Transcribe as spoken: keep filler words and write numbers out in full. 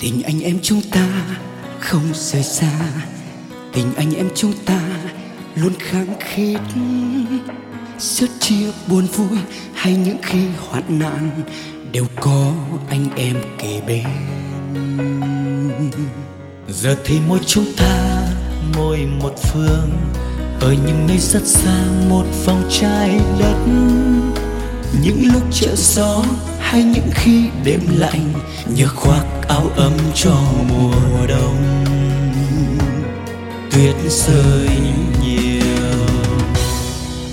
Tình anh em chúng ta không rời xa, tình anh em chúng ta luôn khăng khít. Sớt chia buồn vui hay những khi hoạn nạn đều có anh em kề bên. Giờ thì mỗi chúng ta mỗi một phương, ở những nơi rất xa một vòng trái đất. Những lúc trở gió hay những khi đêm lạnh, nhớ khoác áo ấm cho mùa đông. Tuyết rơi